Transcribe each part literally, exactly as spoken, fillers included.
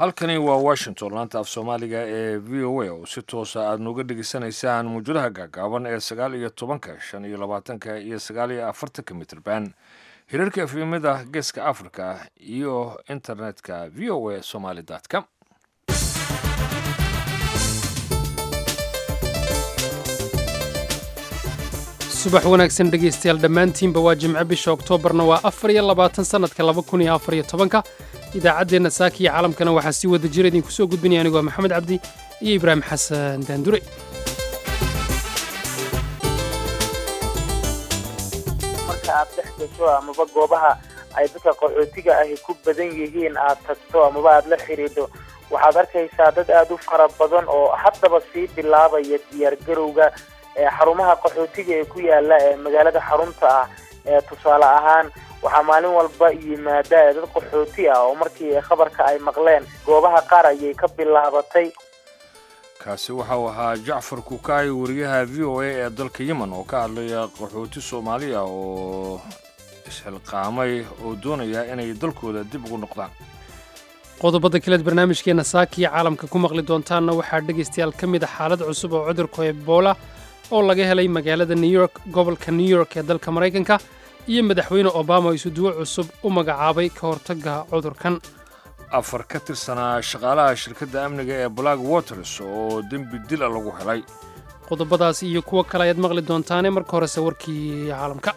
halkani waa Washington laanta af Soomaaliga ee V O A oo si toos ah aad nooga dhageysanaysaan muujadaha gaagaaban ee sagaal iyo tobanka shan iyo labaatanka iyo sagaal iyo afartanka mitirban hirarka efemada geeska Afrika iyo internetka v o a somali dot com. subax wanaagsan dhegaystayaal dhammaantiinba waa jimco bisha oktoobarna waa afar iyo labaatan sannadka laba kun iyo afar iyo tobanka idaacaddeenna saaka iyo caalamkana waxaa si wada jira idinku soo gudbinaya anigoo maxamed cabdi iyo ibraahim xasan daandure marka aad dhex gasho amaba goobaha ay dadka qaxootiga ahi ku badan yihiin aad tagto amaba aad la xidhiidho waxaad arkaysaa dad aad u fara badan oo haddaba sii bilaabaya diyaargarowga xarumaha qaxootiga ee ku yaala ee magaalada xarunta ah ee tusaale ahaan waxaa maalin walba yimaada dad qaxooti ah oo markii khabarka ay maqleen goobaha qaar ayay ka bilaabatay. kaasi waxa uu ahaa Jacfar Kukaay wariyaha V O A ee dalka Yemen oo ka hadlaya qaxooti Soomaaliya oo isxilqaamay oo doonaya inay dalkooda dib ugu noqdaan. qodobada kale ee barnaamijkeena saaka iyo caalamka ku maqli doontaana waxaa dhagaystayaal ka mid ah xaalad cusub oo cudurka Ebola oo laga helay magaalada New York gobolka New York ee dalka Mareykanka iyo madaxweyne Obama oo isuduwo cusub u magacaabay ka hortagga cudurkan. afar ka tirsanaa shaqaalaha shirkadda amniga ee Black Waters oo dembi dil lagu helay. qodobadaas iyo kuwa kale ayaad maqli doontaan marka hore warkii caalamka.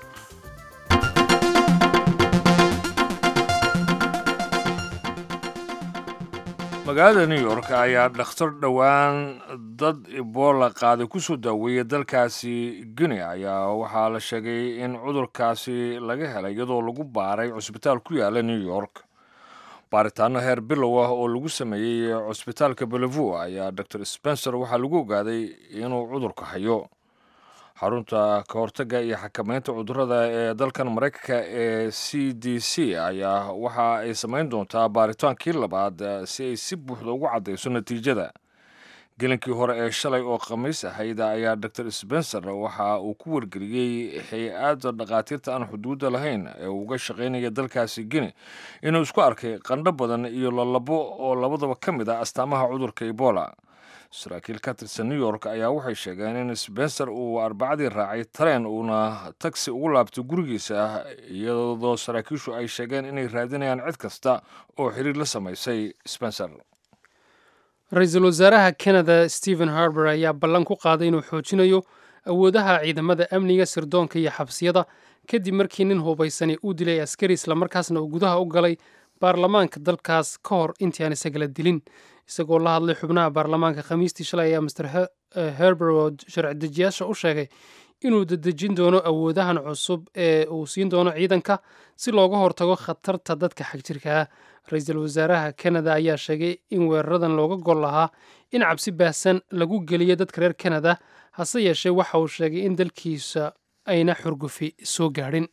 magaalada New York ayaa dhakhtar dhawaan dad Ebola qaaday ku soo daaweeyay dalkaasi Guinea ayaa waxaa la sheegay in cudurkaasi laga helay iyadoo lagu baaray cusbitaal ku yaala New York. baaritaano heer bilow ah oo lagu sameeyay cusbitaalka Bellevue ayaa Doctor Spencer waxaa lagu ogaaday inuu cudurka hayo. xarunta ka hortagga iyo xakamaynta cudurrada ee dalkan Mareykanka ee C D C ayaa waxa ay samayn doontaa baaritaankii labaad si ay si buuxda ugu caddayso natiijada. gelinkii hore ee shalay oo khamiis ahayd ayaa Doctor Spencer waxa uu ku wargeliyey hay-adda dhaqaatiirta aan xuduudda lahayn ee uga shaqaynaya dalkaasi Guinea inuu isku arkay qandho badan iyo lalabo oo labadaba ka mid ah astaamaha cudurka Ebola. saraakiil ka tirsan New York ayaa waxay sheegeen in Spencer uu arbacadii raacay tareen uuna taxi ugu laabtay gurigiisa iyadoo saraakiishu ay sheegeen inay raadinayaan cid kasta oo xiriir la samaysay Spencer. ra-iisul wasaaraha Canada Stephen Harper ayaa ballan ku qaaday inuu xoojinayo awoodaha ciidamada amniga sirdoonka iyo xabsiyada kadib markii nin hubaysani uu dilay askari islamarkaasna uu gudaha u galay baarlamaanka dalkaas ka hor intii aan isagala dilin. isagoo la hadlay xubnaha baarlamaanka khamiistii shalay ayaa mister Harper oo sharci dejiyaasha u sheegay inuu dedejin doono awoodahan cusub ee uu siin doono ciidanka si looga hortago khatarta dadka xagjirka ah. ra-iisul wasaaraha Canada ayaa sheegay in weeraradan looga gol lahaa in cabsi baahsan lagu geliyo dadka reer Canada hase yeeshee waxa uu sheegay in dalkiisa ayna xurgufi soo gaadhin.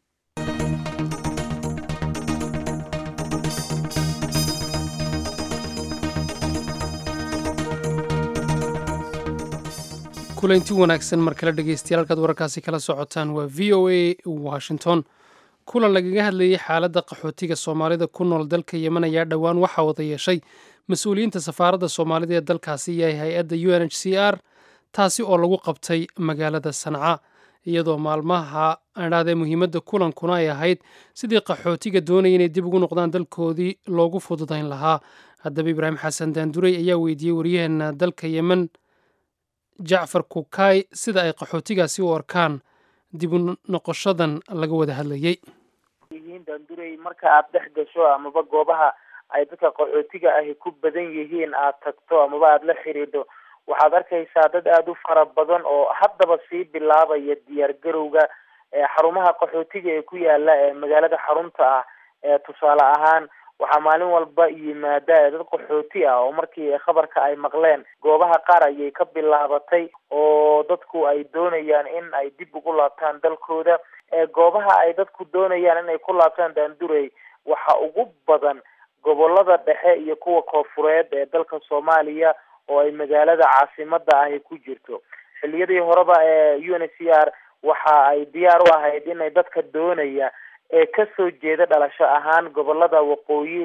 kulanti wanaagsan mar kale dhegaystayaal halkaad wararkaasi kala socotaan waa V O A Washington. kulan lagaga hadlayay xaaladda qaxootiga Soomaalida ku nool dalka Yemen ayaa dhowaan waxa wada yeeshay mas-uuliyiinta safaaradda Soomaalida ee dalkaasi iyo hay-adda U N H C R taasi oo lagu qabtay magaalada Sanca iyadoo maalmaha aadhaadee muhiimadda kulankuna ay ahayd sidii qaxootiga doonaya inay dib ugu noqdaan dalkoodii loogu fududayn lahaa. haddaba Ibraahim Xasan Daandurey ayaa weydiiyey wariyaheena dalka Yemen Jacfar Kukaay sida ay qaxootigaasi u arkaan dib u noqoshadan laga wada hadlayay. yihiin Daandurey marka aad dhex gasho amaba goobaha ay dadka qaxootiga ahi ku badan yihiin aad tagto amaba aad la xidhiidho waxaad arkaysaa dad aad u fara badan oo haddaba sii bilaabaya diyaargarowga xarumaha qaxootiga ee ku yaala ee magaalada xarunta ah ee tusaale ahaan waxaa maalin walba yimaada dad qaxooti ah oo markii khabarka ay maqleen goobaha qaar ayay ka bilaabatay oo dadku ay doonayaan in ay dib ugu laabtaan dalkooda. goobaha ay dadku doonayaan inay ku laabtaan Daandurey waxa ugu badan gobolada dhexe iyo kuwa koonfureed ee dalka Soomaaliya oo ay magaalada caasimadda ahi ku jirto. xilliyadii horeba ee U N H C R waxa ay diyaar u ahayd inay dadka doonaya ee ka soo jeeda dhalasho ahaan gobolada waqooyi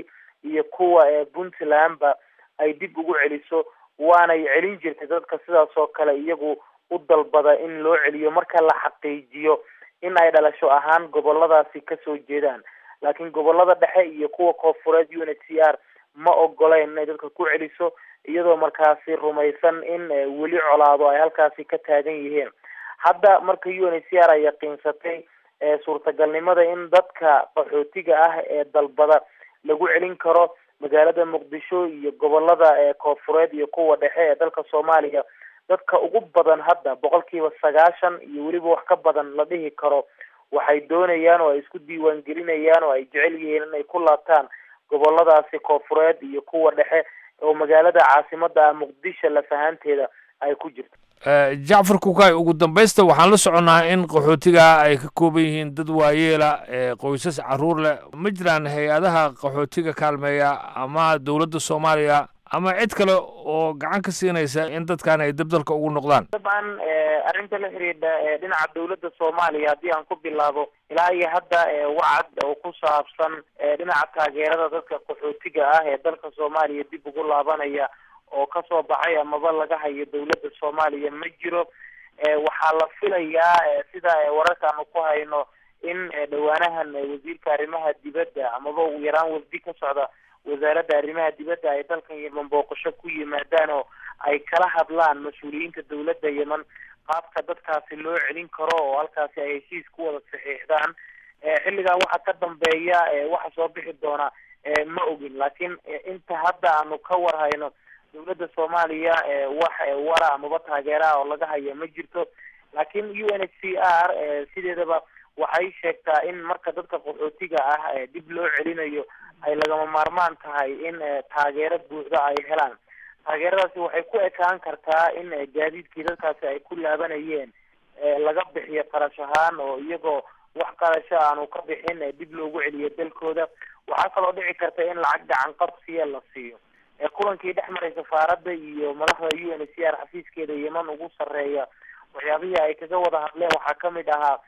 iyo kuwa ee puntlandba ay dib ugu celiso waanay celin jirtay dadka sidaas oo kale iyagu u dalbada in loo celiyo marka la xaqiijiyo in ay dhalasho ahaan goboladaasi kasoo jeedaan laakiin gobolada dhexe iyo kuwa koonfureed U N H C R ma ogoleen inay dadka ku celiso iyadoo markaasi rumaysan in weli colaado ay halkaasi ka taagan yihiin hadda marka U N H C R ay yaqiinsatay suurtagalnimada in dadka qaxootiga ah ee dalbada lagu celin karo magaalada muqdisho iyo gobolada ee koonfureed iyo kuwa dhexe ee dalka Soomaaliya dadka ugu badan hadda boqolkiiba sagaashan iyo weliba wax ka badan la dhihi karo waxay doonayaan oo ay isku diiwaan gelinayaan oo ay jecel yihiin inay ku laabtaan goboladaasi koonfureed iyo kuwa dhexe oo magaalada caasimada muqdisho la fahanteeda ay ku jirto Jacfar Kukay ugu dambaysta waxaan la soconaa in qaxootiga ay ka kooban yihiin dad waayeela ee qoysas caruur leh ma jiraan hay-adaha qaxootiga kaalmeeya ama dawladda Soomaaliya ama cid kale oo gacan ka siinaysa in dadkan ay dabdalka ugu noqdaan dabcan arrinta la xiriirta dhinaca dawladda Soomaaliya haddii aan ku bilaabo ilaa iyo hadda wacad oo ku saabsan dhinaca taageerada dadka qaxootiga ah ee dalka Soomaaliya dib ugu laabanaya oo kasoo baxay amaba laga hayo dawladda Soomaaliya ma jiro waxaa la filayaa sida wararkaanu ku hayno in dhawaanahan wasiirka arrimaha dibadda amaba ugu yaraan wafdi ka socda wasaaradda arrimaha dibadda ay dalkan Yemen booqasho ku yimaadaan oo ay kala hadlaan mas-uuliyiinta dawladda Yemen qaabka dadkaasi loo celin karo oo halkaasi ay heshiis ku wada saxiixdaan xilligan waxa ka dambeeya waxa soo bixi doona ma ogin laakiin inta hadda aanu ka warhayno dawladda Soomaaliya wax wara amaba taageera oo laga hayo ma jirto laakiin U N H C R sideedaba waxay sheegtaa in marka dadka qaxootiga ah dib loo celinayo ay lagama maarmaan tahay in taageero buuxda ay helaan taageeradaasi waxay ku ekaan kartaa in gaadiidkii dadkaasi ay ku laabanayeen laga bixiyo qarash ahaan oo iyagoo wax qarasho aanu ka bixin dib loogu celiyo dalkooda waxaa kaloo dhici karta in lacag gacan qabsiya la siiyo kulankii dhex maray safaaradda iyo madaxda U N H C R xafiiskeeda Yemen ugu sarreeya waxyaabihii ay kaga wada hadleen waxaa kamid ahaa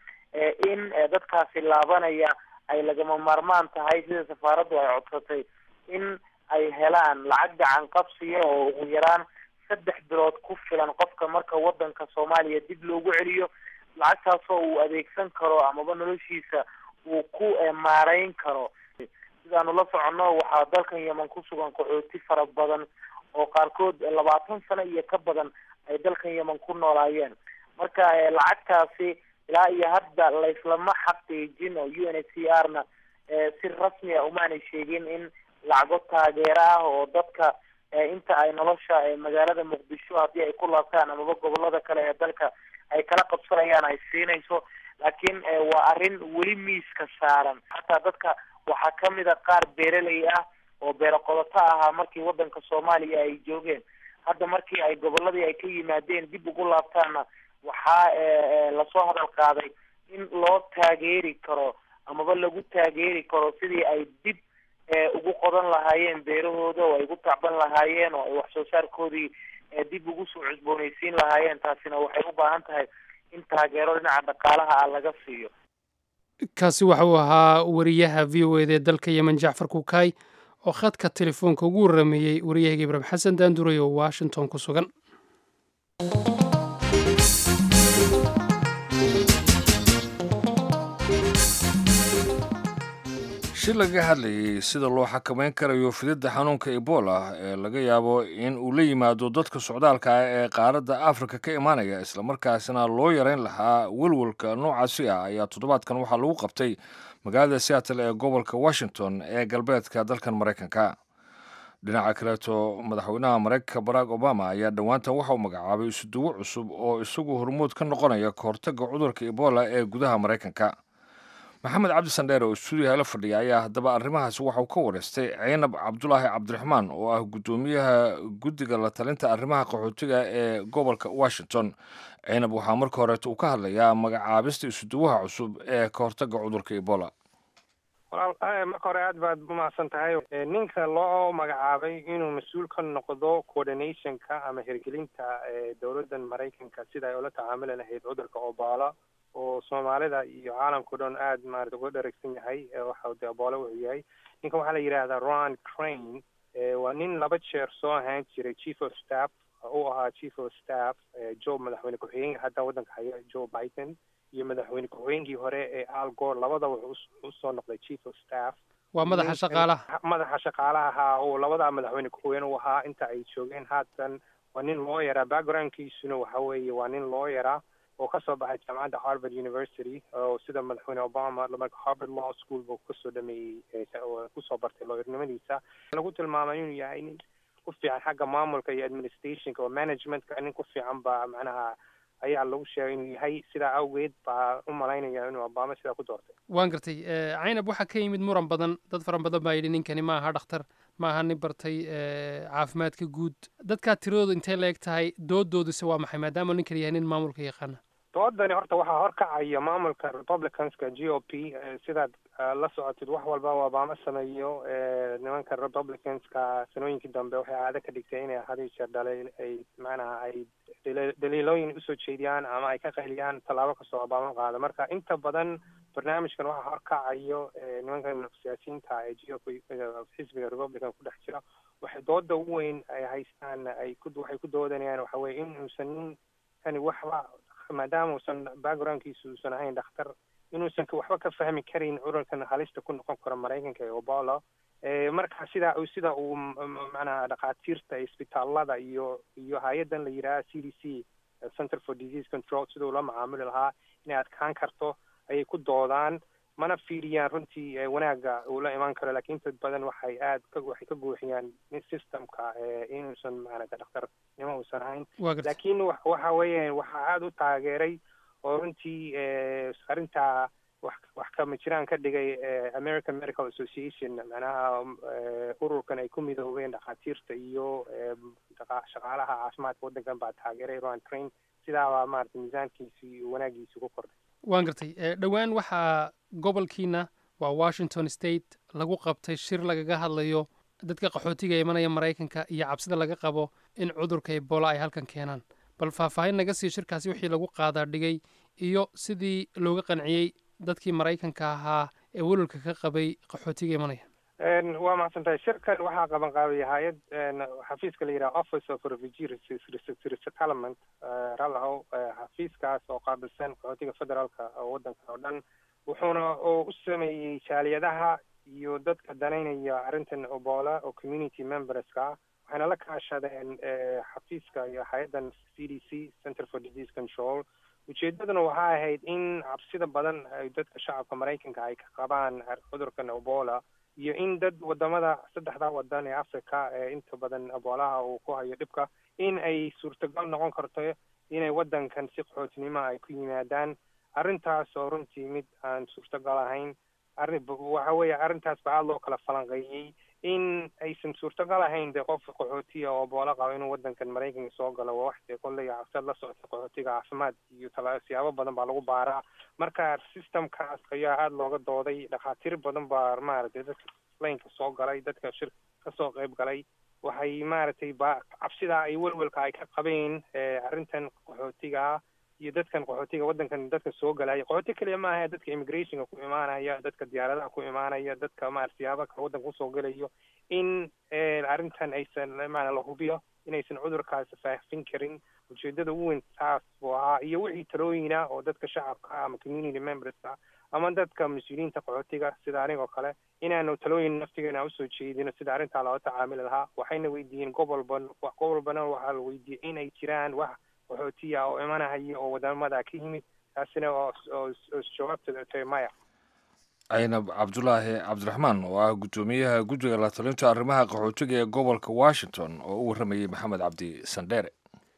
in dadkaasi laabanaya ay lagama maarmaan tahay sida safaaraddu ay codsatay in ay helaan lacag gacan qabsiya oo ugu yaraan saddex bilood ku filan qofka marka wadanka Soomaaliya dib loogu celiyo lacagtaasoo uu adeegsan karo amaba noloshiisa uu ku maareyn karo sidaanu la socono waxaa dalkan Yemen ku sugan qaxooti fara badan oo qaarkood labaatan sano iyo ka badan ay dalkan Yemen ku noolaayeen marka lacagtaasi ilaa iyo hadda la islama xaqiijin oo U N H C R na si rasmi ah umaanay sheegin in lacago taageero ah oo dadka inta ay nolosha magaalada muqdisho haddii ay ku laabtaan amaba gobolada kale ee dalka ay kala qabsanayaan ay siinayso laakiin waa arrin weli miiska saaran hataa dadka waxaa kamid a qaar beeraley ah oo beero qodoto ahaa markii wadanka Soomaaliya ay joogeen hadda markii ay goboladii ay ka yimaadeen dib ugu laabtaana waxaa lasoo hadal qaaday in loo taageeri karo amaba lagu taageeri karo sidii ay dib ugu qodan lahaayeen beerahooda oo ay ugu tacban lahaayeen oo ay wax soo saarkoodii dib ugu soo cusboonaysiin lahaayeen taasina waxay u baahan tahay in taageero dhinaca dhaqaalaha ah laga siiyo kaasi waxa uu ahaa wariyaha V O A ee dalka Yemen Jacfar Kukay oo khadka telefoonka ugu warameeyay wariyahayga Ibrahim Xasan Daanduray oo Washington ku sugan si laga hadlayay sida loo xakameyn karayo fididda xanuunka Ebola ee laga yaabo in uu la yimaado dadka socdaalka ah ee qaaradda Afrika ka imaanaya isla markaasna loo yareyn lahaa walwalka noocaasi ah ayaa toddobaadkan waxaa lagu qabtay magaalada Seattle ee gobolka Washington ee galbeedka dalkan Mareykanka dhinaca kaleeto madaxweynaha Mareykanka Barack Obama ayaa dhawaantan waxa uu magacaabay isuduwo cusub oo isagu hormuud ka noqonaya kahortagga cudurka Ebola ee gudaha Mareykanka maxamed cabdi sandheer oo stuudiyaha la fadhiya ayaa haddaba arrimahaasi waxa uu ka wareystay Ceynab Cabdulaahi Cabdiraxmaan oo ah guddoomiyaha guddiga la talinta arrimaha qaxootiga ee gobolka Washington Ceynab waxaa marka horeeto uu ka hadlayaa magacaabista isuduwaha cusub ee kahortagga cudurka Ebola walaal marka hore aad baad umahadsan tahay ninka loo magacaabay inuu mas-uul ka noqdo coordinationka ama hirgelinta dowladdan Mareykanka sida ay ula tacaamuli lahayd cudurka Ebola oo soomaalida iyo caalamka o dhan aad maarata uga dharagsan yahay waxa de ebola wuxuu yahay ninkan waxaa la yidhaahdaa Ron Crane waa nin laba jeer soo ahaan jiray chief of staff uu ahaa chief of staff Joe madaxweyne ku-xigeenka hadda waddanka haya Joe Biden iyo madaxweyne ku-xigeenkii hore ee Al Gore labada wuxuu usoo noqday chief of staff waa madaxa shaqaalaha madaxa shaqaalaha ahaa oo labada madaxweyne ku-xigeen u ahaa inta ay joogeen haatan waa nin lawyer backgroundkiisuna waxa weeye waa nin lawyer oo kasoo baxay jaamacadda Harvard University oo sida madaxweyne Obama marka Harvard Law School buu kasoo dhameeyey kusoo bartay lawyernimadiisa lagu tilmaamay inuu yahay nin ku fiican xagga maamulka iyo administrationka oo managementka nin ku fiican baa macnaha ayaa lagu sheegay inuu yahay sidaa awgeed baa u malaynaya inuu Obama sidaa ku doortay waan gartay caynab waxaa ka yimid muran badan dad fara badan baa yidhi ninkani ma aha dhakhtar ma aha nin bartay caafimaadka guud dadkaa tiradooda intay la eg tahay doodooduse waa maxay maadaama ninkan yahay nin maamulka yaqaana doodani horta waxaa horkacaya maamulka republicanska G O P sidaad la socotid wax walba oo Obama sameeyo nimanka republicanska sanooyinkii dambe waxay caado ka dhigtay inay had iyo jeer dhalay ay macnaha ay daliilooyin usoo jeediyaan ama ay ka qayliyaan tallaabo kastoo Obama qaado marka inta badan barnaamijkan waxaa horkacayo nimankan siyaasiyiinta ee G O P xisbiga republican ku dhex jira waxay dooda ugu weyn ay haystaan ay ku waxay ku doodanayaan waxa weeye in uusan nin kani waxba maadaama uusan backgroundkiisu uusan ahayn dhakhtar inuusan waxba ka fahmi karin cudurkan halista ku noqon karo Maraykanka ee Ebola marka sida uu sida uu macnaha dhaqaatiirta isbitaalada iyo iyo hay'adan la yiraahdo C D C Center for Disease Control sida uu la macaamili lahaa inay adkaan karto ayay ku doodaan mana fiiriyaan runtii wanaaga uu la imaan karo laakiin dad badan waxay aad ka waxay ka buuxiyaan systemka inuusan macnaha dhakhtar nimo uusan ahayn laakiin waxa weeye waxa aad u taageeray oo runtii arrinta wax wax kama jiraan ka dhigay American Medical Association macnaha ururkan ay ku midoobeen dhaqaatiirta iyo shaqaalaha caafimaadka waddankan baa taageeray Ron Crane sidaa waa maaragtay miisaankiisii wanaagiisii ku kordhay waan gartay dhowaan waxaa gobolkiina waa Washington State lagu qabtay shir lagaga hadlayo dadka qaxootiga imanaya Maraykanka iyo cabsida laga qabo in cudurka Ebola ay halkan keenaan bal faahfaahin naga sii shirkaasi wixii lagu qaadaa dhigay iyo sidii looga qanciyey dadkii Maraykanka ahaa ee walwalka ka qabay qaxootiga imanaya waa mahadsantahay shirkan waxaa qaban qaabay hay'ad xafiiska la yidhaha Office of Refugee Resettlement ralahow xafiiskaas oo qaabilsan qaxootiga federaalka waddanka oo dhan wuxuuna oo u sameeyey jaaliyadaha iyo dadka danaynaya arrintan Ebola oo community memberska waxayna la kaashadeen xafiiska iyo hay'adan C D C Center for Disease Control ujeedaduna waxaa ahayd in cabsida badan ay dadka shacabka Maraykanka ay ka qabaan cudurkan Ebola iyo in dad wadamada saddexda wadan ee Afrika ee inta badan Ebolaha uu ku hayo dhibka in ay suurtagal noqon karto inay waddankan si qaxootinimo ay ku yimaadaan arrintaas oo runtii mid aan suurtagal ahayn arrin waxa weeye arrintaas baa loo kala falanqeeyey in aysan suurtagal ahayn de qof qaxootiga oo Ebola qaba inuu waddankan Maraykanka soo galo waa wax de kolley cabsad la socota qaxootiga caafimaad iyo siyaabo badan baa lagu baaraa marka systemkaas ayaa aada looga dooday dhakhaatiir badan baa maaragtay dadka laynka soo galay dadka shir ka soo qayb galay waxay maaragtay ba cabsida ay welwelka ay ka qabeen arrintan qaxootiga iyo dadkan qaxootiga waddankan dadka soo galaya qaxooti kaliya ma aha dadka immigrationka ku imaanaya dadka diyaaradaha ku imaanaya dadka maaragtay siyaabo kale waddanka kusoo galayo in arrintan aysan maana la hubiyo inaysan cudurkaasi faafin karin ujeedada ugu weyn taas buu ahaa iyo wixii talooyina oo dadka shacabka ah ama community memberska ama dadka mas-uuliyiinta qaxootiga sida anigoo kale inaanu talooyin naftigeena usoo jeedino sida arrintaa looga tacaamuli lahaa waxayna weydiiyeen gobolban gobolbana waxaa la weydiiyey inay jiraan wax qaxootiya oo imanahaya oo wadamada ka yimid taasina oo jawaabteeda tahay maya aynab cabdulaahi cabdiraxmaan oo ah guddoomiyaha guddiga la talinta arrimaha qaxootiga ee gobolka Washington oo u warramayay maxamed cabdi sandheere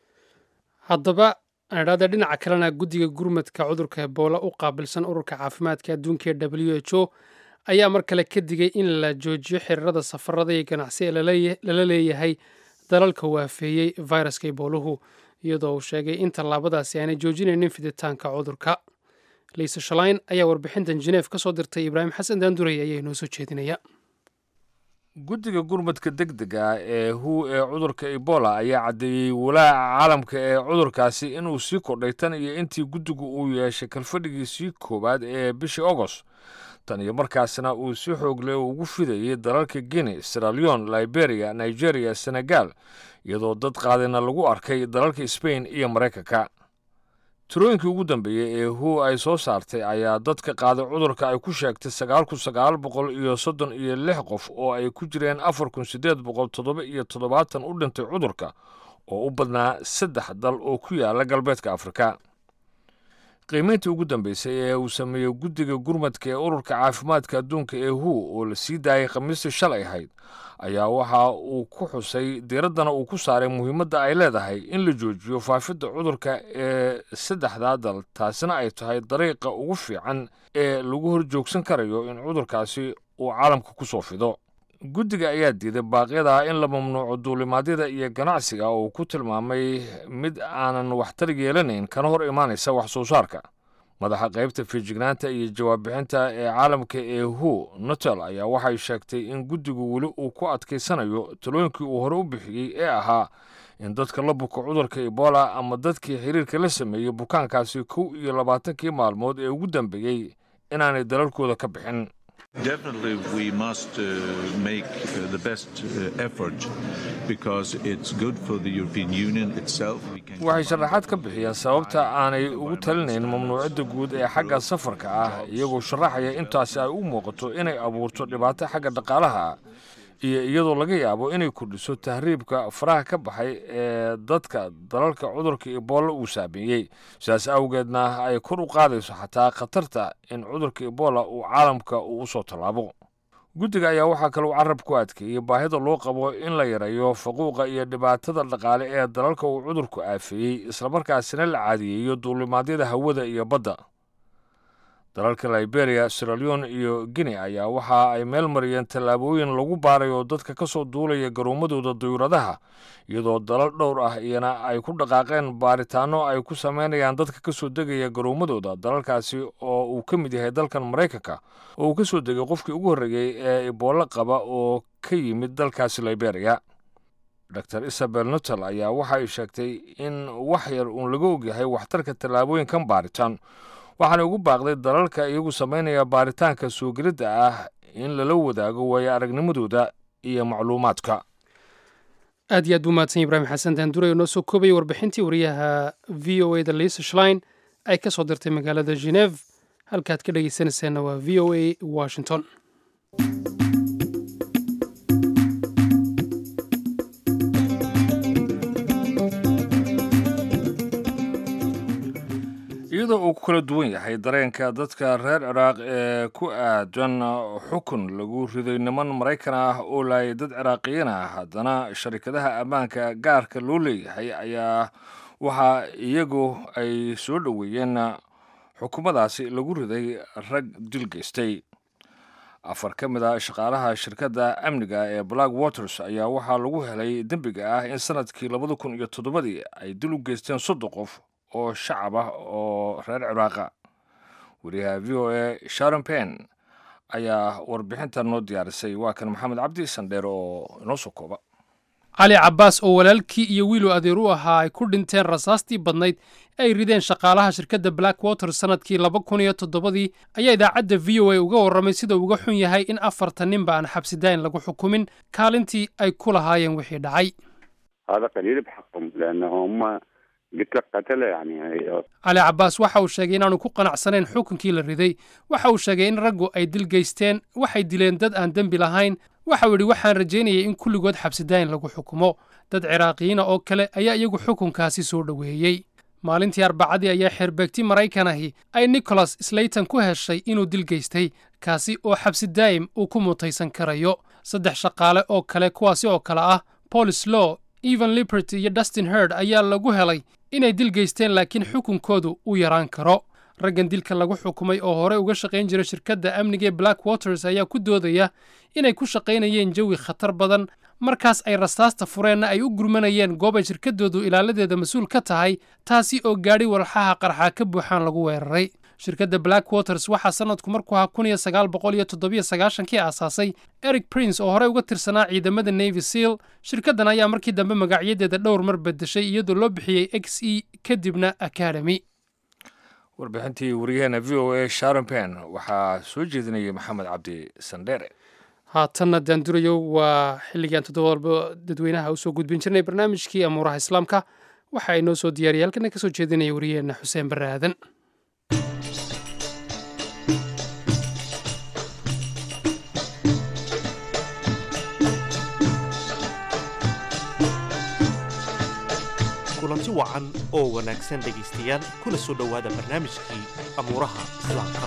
haddaba aan idhaahda dhinaca kalena guddiga gurmadka cudurka Ebola u qaabilsan ururka caafimaadka adduunka ee W H O ayaa mar kale ka digay in la joojiyo xiriirada safarada iyo ganacsi ee lala leeyahay dalalka waafeeyey fayraska Eboluhu iyadoo uu sheegay in tallaabadaasi aanay joojinaynin fiditaanka cudurka Lisa Schlein ayaa warbixintan Geneva ka soo dirtay Ibrahim Xasan Daanduray ayaa inoo soo jeedinaya guddiga gurmadka degdega ee hu ee cudurka ebola ayaa caddeeyey walaaca caalamka ee cudurkaasi inuu sii kordhay tan iyo intii guddigu uu yeeshay kalfadhigiisii koowaad ee bishii agost tan iyo markaasna uu si xoogle ugu fidayay dalalka guinea sierra leone liberia nigeria senegal iyadoo dad qaadina lagu arkay dalalka spain iyo maraykanka tirooyinkii ugu dambeeyey ee hu ay soo saartay ayaa dadka qaaday cudurka ay ku sheegtay sagaal kun sagaal boqol iyo soddon iyo lix qof oo ay ku jireen afar kun siddeed boqol toddoba iyo toddobaatan u dhintay cudurka oo u badnaa saddex dal oo ku yaala galbeedka afrika qiimayntii ugu dambeysay ee uu sameeyey guddiga gurmadka ee ururka caafimaadka adduunka ee hu oo la sii daayay khamiistii shalay ahayd ayaa waxa uu ku xusay diiraddana uu ku saaray muhiimadda ay leedahay in la joojiyo faafidda cudurka ee saddexdaa dal taasina ay tahay dariiqa ugu fiican ee lagu hor joogsan karayo in cudurkaasi uu caalamka ku soo fido guddiga ayaa diiday baaqyada in la mamnuuco duulimaadyada iyo ganacsiga oo uu ku tilmaamay mid aanan waxtar yeelanayn kana hor imaanaysa wax soo saarka madaxa qaybta fiijignaanta iyo jawaab bixinta ee caalamka ee hu nutel ayaa waxay sheegtay in guddigu weli uu ku adkaysanayo talooyinkii uu hore u bixiyey ee ahaa in dadka la buko cudurka ebola ama dadkii xiriirka la sameeyey bukaankaasi kow iyo labaatankii maalmood ee ugu dambeeyey inaanay dalalkooda ka bixin Definitely, we must uh, make uh, the best uh, effort because it's good for the European Union itself. waxay sharaxaad ka bixiyeen sababta aanay ugu talinayn mamnuucadda guud ee xagga safarka ah iyagoo sharaxaya intaasi ay u muuqato inay abuurto dhibaato xagga dhaqaalaha iyo iyadoo laga yaabo inay kordhiso tahriibka faraha ka baxay ee dadka dalalka cudurka ebola uu saameeyey sidaas awgeedna ay kor u qaadayso xataa khatarta in cudurka ebola uu caalamka uu u soo tallaabo guddiga ayaa waxaa kaloo carab ku adkeeyey baahida loo qabo in la yareeyo faquuqa iyo dhibaatada dhaqaale ee dalalka uu cudurku aafeeyey islamarkaasina la caadiyeeyo duulimaadyada hawada iyo badda dalalka liberia sierra leone iyo guinea ayaa waxa ay meel mariyeen tallaabooyin lagu baarayo dadka ka soo duulaya garoomadooda dayuuradaha iyadoo dalal dhowr ah iyana ay ku dhaqaaqeen baaritaano ay ku samaynayaan dadka ka soo degaya garoomadooda dalalkaasi oo uu ka mid yahay dalkan maraykanka oo uu ka soo degay qofkii ugu horreeyey ee ebola qaba oo ka yimid dalkaasi liberia dor isabel nutel ayaa waxa ay sheegtay in wax yar uun laga ogyahay waxtarka tallaabooyinkan baaritaan waxaana ugu baaqday dalalka iyagu samaynaya baaritaanka soo gelidda ah in lala wadaago waayo aragnimadooda iyo macluumaadka aad iyo aad buu mahadsan ibraahim xasan daanduray oo noo soo koobaya warbixintii wariyaha v o a da lisa shlein ay ka soo dirtay magaalada geneve halkaad ka dhegaysanaysaanna waa v o a washington iyadoo uu ku kala duwan yahay dareenka dadka reer ciraaq ee ku aadan xukun lagu riday niman maraykan ah oo laayay dad ciraaqiyiin ah haddana sharikadaha ammaanka gaarka loo leeyahay ayaa waxa iyagu ay soo dhoweeyeen xukuumadaasi lagu riday rag dil geystay afar ka mid a shaqaalaha shirkadda amniga ee black waters ayaa waxaa lagu helay dembiga ah in sanadkii labada kun iyo toddobadii ay dil u geysteen soddon qof oo shacab ah oo reer ciraaqa wariyaha v o a sharon pen ayaa warbixintan noo diyaarisay waa kan maxamed cabdi sandheer oo inoo soo kooba cali cabbaas oo walaalkii iyo wiilu adeer u ahaa ay ku dhinteen rasaastii badnayd ay rideen shaqaalaha shirkadda black water sannadkii laba kun iyo toddobadii ayaa idaacadda v o a uga warramay sida uga xun yahay in afartan ninba aan xabsidaayn lagu xukumin kaalintii ay ku lahaayeen wixii dhacay cali cabbaas waxa uu sheegay inaanu ku qanacsanayn xukunkii la riday waxa uu sheegay in raggu ay dil geysteen waxay dileen dad aan dembi lahayn waxa uu yidhi waxaan rajaynayay in kulligood xabsidaayn lagu xukumo dad ciraaqiyiina oo kale ayaa iyagu xukunkaasi soo dhoweeyey maalintii arbacadii ayaa xeerbeegti maraykan ahi ay nicholas slayton ku heshay inuu dil geystay kaasi oo xabsidaayim uu ku mutaysan karayo saddex shaqaale oo kale kuwaasi oo kale ah paul slow evan liberty iyo dustin herd ayaa lagu helay inay dil geysteen laakiin xukunkoodu uu yaraan karo raggan dilka lagu xukumay oo hore uga shaqayn jira shirkadda amniga ee black waters ayaa ku doodaya inay ku shaqaynayeen jawi khatar badan markaas ay rasaasta fureenna ay u gurmanayeen goob ay shirkaddoodu ilaaladeeda mas-uul ka tahay taasi oo gaadhi walxaha qarxa ka buuxaan lagu weeraray shirkadda black waters waxaa sanadku markuu ahaa kun iyo sagaal boqol iyo toddobiyo sagaashankii aasaasay eric prince oo horey uga tirsanaa ciidamada navy seal. shirkaddan ayaa markii dambe magacyadeeda dhowr mar bedeshay iyadoo loo bixiyey x e kadibna academy. warbixintii wariyaheena v o a sharon pen waxaa soo jeedinayay maxamed cabdi sandheere. haatanna daandurayow waa xilligan toddobaadba dadweynaha usoo gudbin jirnay barnaamijkii amuuraha islaamka. waxa ay noo soo diyaariyay halkana ka soo jeedinaya wariyaheena xuseen barre aadan. kulanti wacan oo wanaagsan dhegaystayaal kuna soo dhowaada barnaamijkii amuuraha islaamka.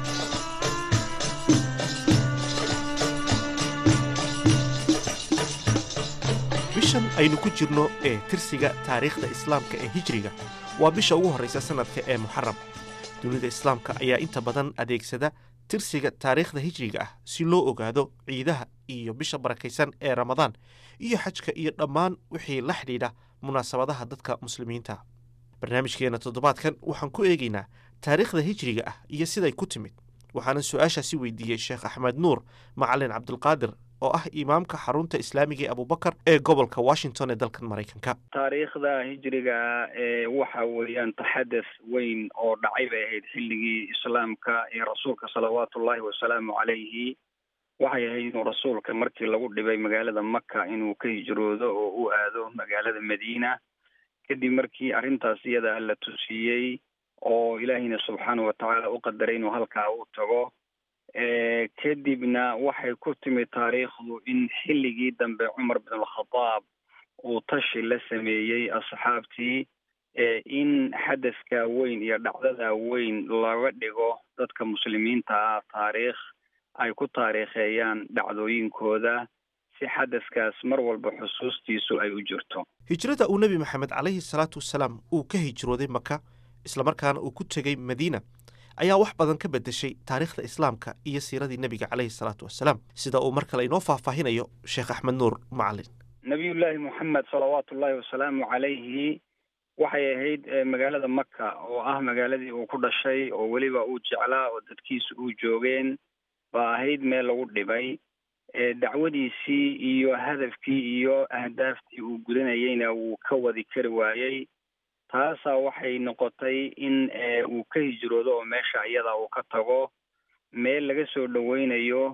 bishan aynu ku jirno ee tirsiga taariikhda islaamka ee hijriga waa bisha ugu horraysa sannadka ee muxaram. dunida islaamka ayaa inta badan adeegsada tirsiga taariikhda hijriga ah si loo ogaado ciidaha iyo bisha barakaysan ee ramadaan iyo xajka iyo dhammaan wixii la xidhiidha munaasabadaha dadka muslimiinta. barnaamijkeenna toddobaadkan waxaan ku eegaynaa taariikhda hijriga ah iyo siday ku timid. waxaana su-aashaasi weydiiyey sheekh axmed nuur macalin cabdulqaadir oo ah imaamka xarunta islaamiga ee abubakar ee gobolka washington ee dalkan maraykanka. taariikhda hijriga ee waxa weeyaan taxadus weyn oo dhacay bay ahayd xilligii islaamka ee rasuulka salawaatullaahi wasalaamu calayhi. waxay ahayd inuu rasuulka markii lagu dhibay magaalada maka inuu ka hijroodo oo u aado magaalada madiina, kadib markii arrintaas iyada la tusiyey oo ilaahina subxaanahu watacaala u qadaray inuu halkaa u tago. kadibna waxay ku timid taariikhdu in xilligii dambe cumar bin alkhadaab uu tashi la sameeyey asxaabtii in xadaska weyn iyo dhacdada weyn laga dhigo dadka muslimiinta ah taariikh ay ku taariikheeyaan dhacdooyinkooda si xadaskaas mar walba xusuustiisu ay u jirto. hijrada uu nebi maxamed calayhi salaatu wasalaam uu ka hijrooday maka islamarkaana uu ku tegey madiina ayaa wax badan ka bedeshay taariikhda islaamka iyo siiradii nebiga calayhi salaatu wasalaam, sida uu mar kale inoo faahfaahinayo sheekh axmed nuur macalin. nabiyullaahi moxamed salawaatullaahi wasalaamu calayhi waxay ahayd magaalada maka oo ah magaaladii uu ku dhashay oo weliba uu jeclaa oo dadkiisu uu joogeen baa ahayd meel lagu dhibay. dacwadiisii iyo hadafkii iyo ahdaaftii uu gudanayeyna wuu ka wadi kari waayey. taasaa waxay noqotay in uu ka hijroodo oo meesha iyada uu ka tago meel laga soo dhoweynayo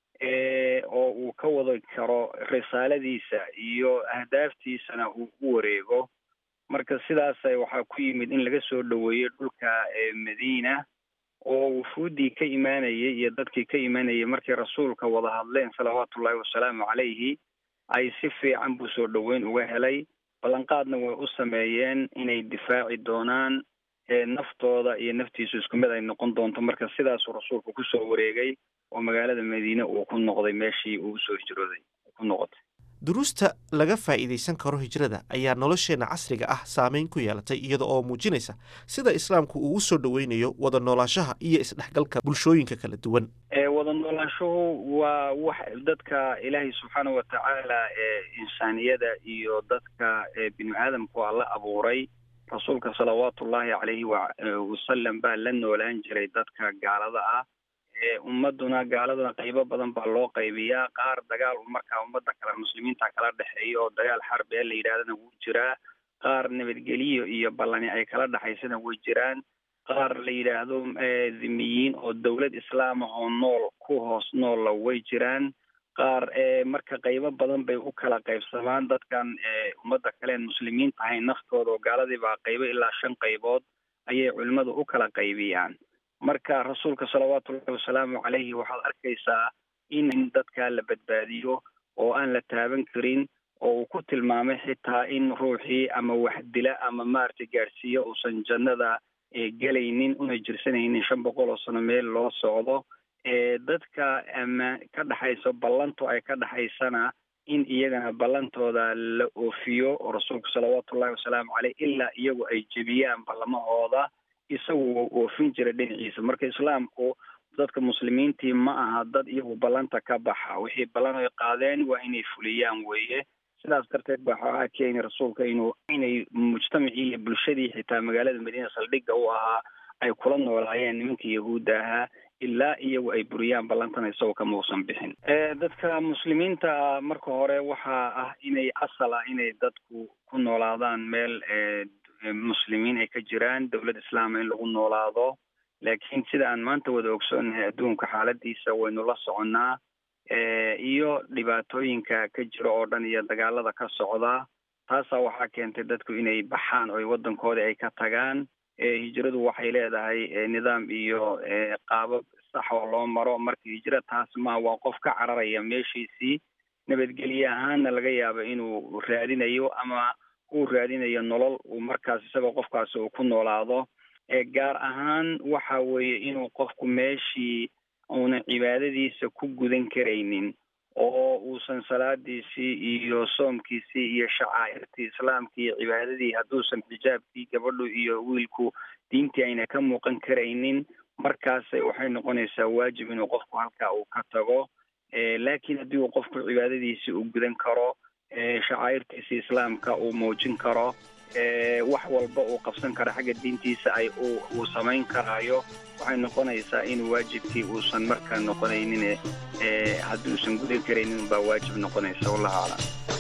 oo uu ka wadi karo risaaladiisa iyo ahdaaftiisana uu u wareego. marka sidaas waxaa ku yimid in laga soo dhoweeyo dhulka madiina oo wufuuddii ka imaanayay iyo dadkii ka imaanayay markay rasuulka wada hadleen salawaatullaahi wasalaamu calayhi ay si fiican buu soo dhoweyn uga helay. ballanqaadna way u sameeyeen inay difaaci doonaan naftooda iyo naftiisu isku mid ay noqon doonto. marka sidaasuu rasuulku ku soo wareegay oo magaalada madiine uu ku noqday meeshii uu usoo hijrooday ku noqotay. duruusta laga faa'iidaysan karo hijrada ayaa nolosheenna casriga ah saameyn ku yeelatay iyada oo muujinaysa sida islaamku uu u soo dhoweynayo wada noolaanshaha iyo isdhexgalka bulshooyinka kala duwan. wada noolaanshuhu waa wax dadka ilaahay subxaanahu watacaala ee insaaniyada iyo dadka bini aadamku alla abuuray. rasuulka salawaatullaahi calayhi wasalam baa la noolaan jiray dadka gaalada ah. ummaduna gaaladuna qaybo badan baa loo qaybiyaa. qaar dagaal markaa ummadda kale muslimiinta kala dhexeeya oo dagaal xarbi ee la yidhahdana wuu jiraa. qaar nabadgeliyo iyo ballani ay kala dhexaysana way jiraan. qaar la yidhaahdo dhimiyiin oo dawlad islaama oo nool ku hoos noolla way jiraan. qaar marka qaybo badan bay u kala qaybsamaan dadkan ummadda kale en muslimiin tahay naftooda oo gaaladii baa qaybo ilaa shan qaybood ayay culimmadu u kala qaybiyaan. marka rasuulka salawaatullahi wasalaamu calayhi waxaad arkaysaa in dadka la badbaadiyo oo aan la taaban karin oo uu ku tilmaamay xitaa in ruuxii ama wax dila ama maaragtay gaadhsiiyo uusan jannada gelaynin una jirsanaynin shan boqol oo sano meel loo socdo. dadka ama ka dhexayso ballantu ay ka dhexaysana in iyagana ballantooda la oofiyo oo rasuulku salawaatullahi wasalaamu caleyh ilaa iyagu ay jebiyaan ballamahooda isagu wuu oofin jiray dhinaciisa. marka islaamku dadka muslimiintii ma aha dad iyagu ballanta ka baxa, wixii ballan ay qaadeen waa inay fuliyaan weeye. sidaas darteed baa waxaa keenay rasuulka inuu inay mujtamacii iyo bulshadii xitaa magaalada madiina saldhigga u ahaa ay kula noolaayeen nimankii yahuudda ahaa ilaa iyagu ay buriyaan ballantan isagoo kama uusan bixin. dadka muslimiinta marka hore waxaa ah inay asal ah inay dadku ku noolaadaan meel muslimiin ay ka jiraan, dowlad islaama in lagu noolaado. laakiin sida aan maanta wada ogsoonahay adduunka xaaladiisa waynu la soconnaa iyo dhibaatooyinka ka jira oo dhan iyo dagaalada ka socda. taasaa waxaa keentay dadku inay baxaan oo waddankoodii ay ka tagaan. hijradu waxay leedahay nidaam iyo qaabab sax oo loo maro. marka hijra taas ma waa qof ka cararaya meeshiisii, nabadgelye ahaanna laga yaabo inuu raadinayo ama uu raadinayo nolol uu markaas isagoo qofkaasi uu ku noolaado. gaar ahaan waxa weeye inuu qofku meeshii uuna cibaadadiisa ku gudan karaynin oo uusan salaadiisii iyo soomkiisii iyo shacaa'irtii islaamka iyo cibaadadii hadduusan xijaabkii gabadhu iyo wiilku diintii ayna ka muuqan karaynin, markaas waxay noqonaysaa waajib inuu qofku halkaa uu ka tago. laakiin haddii uu qofku cibaadadiisii uu gudan karo, shacaa'irtiisii islaamka uu muujin karo, wax walba uu qabsan karo xagga diintiisa ay uu samayn karaayo, waxay noqonaysaa in waajibkii uusan markaa noqonaynin haddii uusan gudan karaynin baa waajib noqonaysa. wallahu aclam.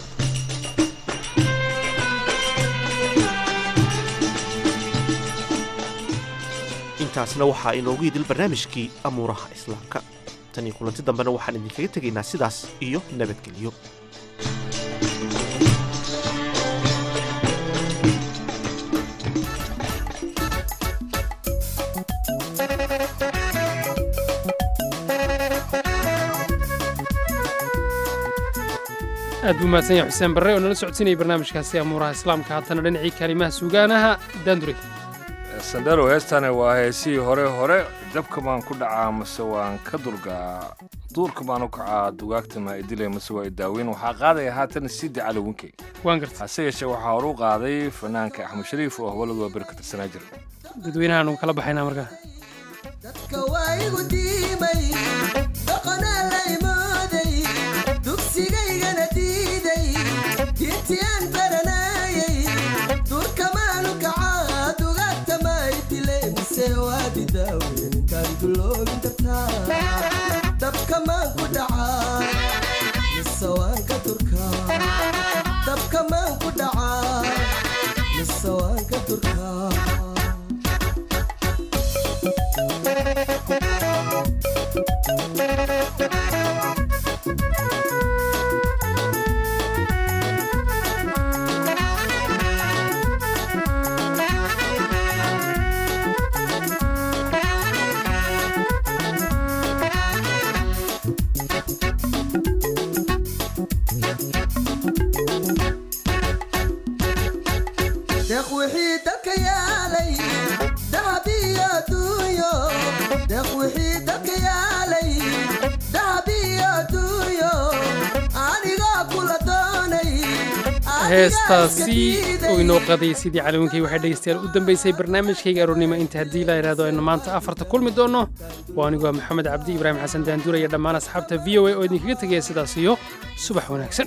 intaasna waxaa inoogu yidil barnaamijkii amuuraha islaamka. tan iyo kulanti dambena waxaan idinkaga tegaynaa sidaas iyo nabadgelyo. aad buu mahadsan yahay xuseen barre oo nala socodsiinayay barnaamijkaasi amuuraha islaamka. haatana dhinacii kalimaha suugaanaha daandure. sandaro heestane waa heesihii hore hore dabka baan ku dhacaa mase waan ka dulgaa, duurka baan u kacaa dugaagta maa idile mase waa idaaweyn. waxaa qaadaya haatan sidi cali winkey. waan gartay. hase yeeshee waxaa hor u qaaday fanaanka axmed shariif oo hawladu waa beri ka tirsanaa jira. dadweynahan ugu kala baxaynaa markaa. dadka waa igu diimay dhaqanaa la imaaday dugsigaygana diiday diintiyaan baranayay duurka maanu kacaa dugaagta maydile mise waa didaaweyn kaan duloobin dartaa dabka maan ku dhacaa mise waan ka durkaa dabka maan ku dhacaa mise waan ka durkaa. heestaasi oo inoo qaday sidii calawinkay waxay dhegeystayaal u dambeysay barnaamijkayga aroornimo inta haddii la yidhaahdo aynu maanta afarta kulmi doonno. waa anigu waa maxamed cabdi ibraahim xasan daanduur iyo dhammaan asxaabta v o a oo idinkaga tegaya sidaas iyo subax wanaagsan.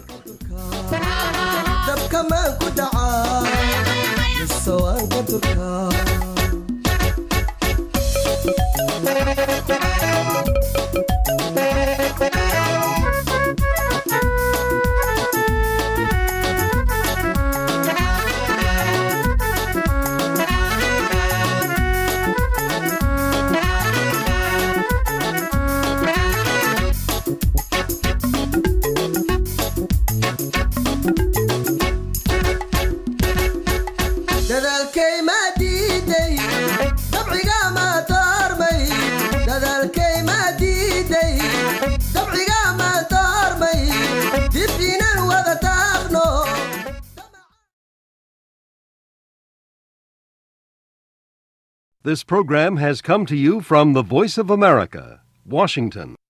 dabka maan ku dhacaa mise waan ka durkaa. This program has come to you from the Voice of America, Washington.